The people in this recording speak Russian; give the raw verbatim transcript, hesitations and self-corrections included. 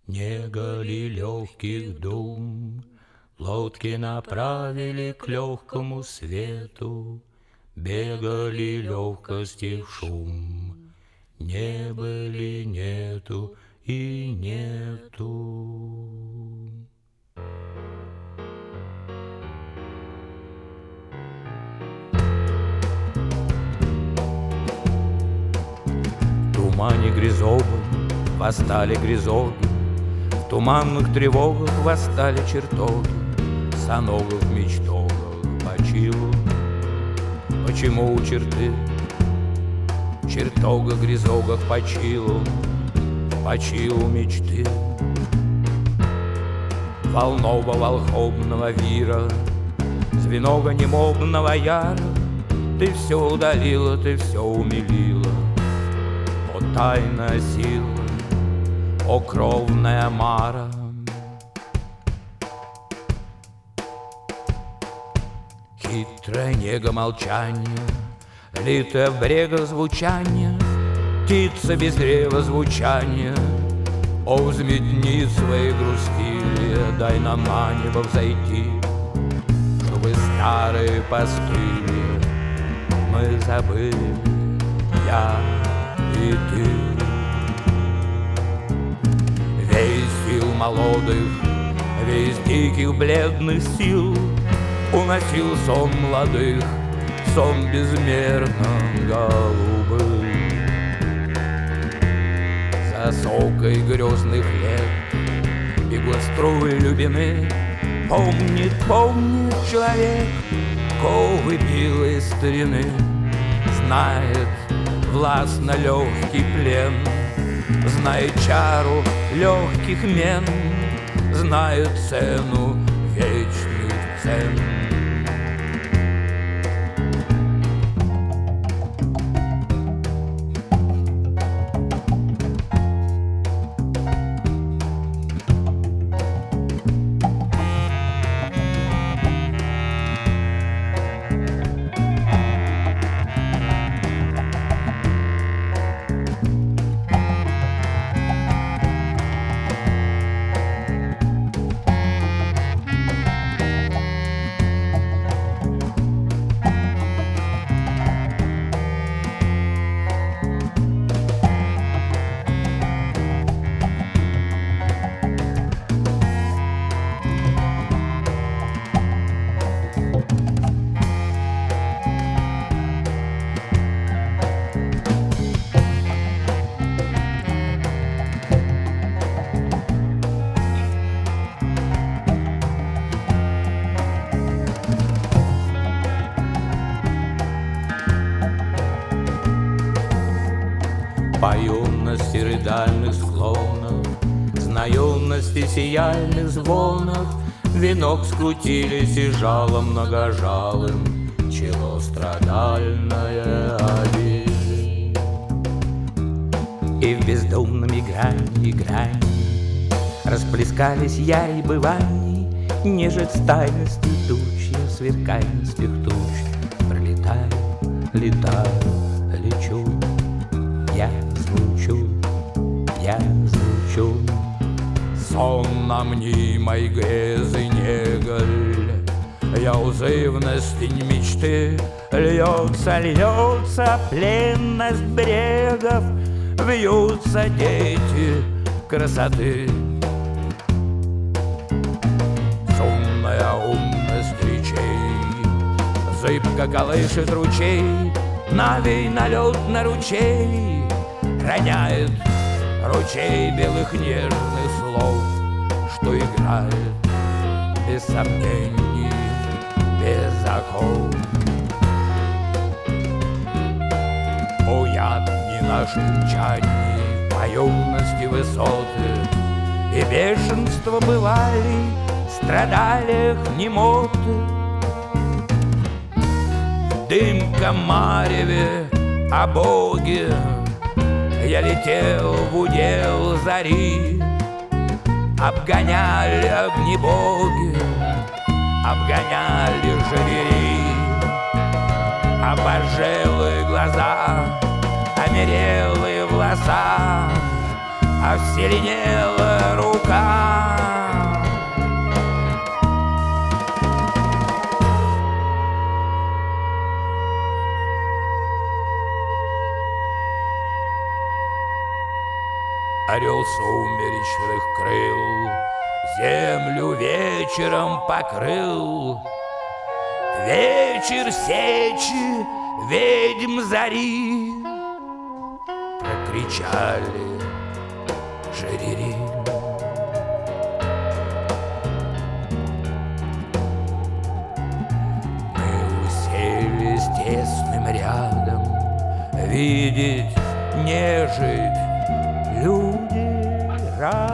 нега ли легких дум. Лодки направили к легкому свету, бегали легкости шум. Неба ли нету и нету. В тумане грязовом восстали грязоги, в туманных тревогах восстали чертоги, в соногах мечтогах почилу. Почему у черты в чертогах грязогах почилу, почилу мечты? Волнова волхобного вира, звенога немобного яра, ты все удалила, ты все умилила. О тайная сила, о кровная мара. Хитрое нега молчание, литое в брегах звучание, птица без древа звучания. О, взметни свои грустили, дай нам на небо взойти, чтобы старые постыли мы забыли, я и ты. Весь сил молодых, весь диких бледных сил уносил сон молодых, сон безмерно голубых. За сокой грезных лет бегут струи любимы. Помнит, помнит человек ковы белой старины, знает властно легкий плен, знает чару легких мен, знает цену вечных цен. По юности рыдальных склонов, зна юности сияльных звонов, венок скрутились и жалом многожалым чело страдальная обитель. И в бездумном игрании грани расплескались яри бываний, нежить тайности тучи, сверкаемостях туч. Пролетаю, летаю, лечу, я звучу, я звучу. Сон на мнимой грезы неголь, я узывность мечты. Льется, льется пленность брегов, вьются дети красоты. Шумная умность речей, зыбко колышет ручей, навей налет на ручей, роняет ручей белых нежных слов, что играет без сомнений, без оков. О, яд не наших чаний, по юности высоты и бешенство бывали, страдали немоты. Дымка мареве о Боге я летел в удел зари, обгоняли огнебоги, обгоняли жрери. Обожелые глаза, омерелые волоса, а вселенела рука. Орел сумеречных крыл землю вечером покрыл. Вечер сечи ведьм зари, прокричали жирири. Мы уселись тесным рядом видеть нежить. Люди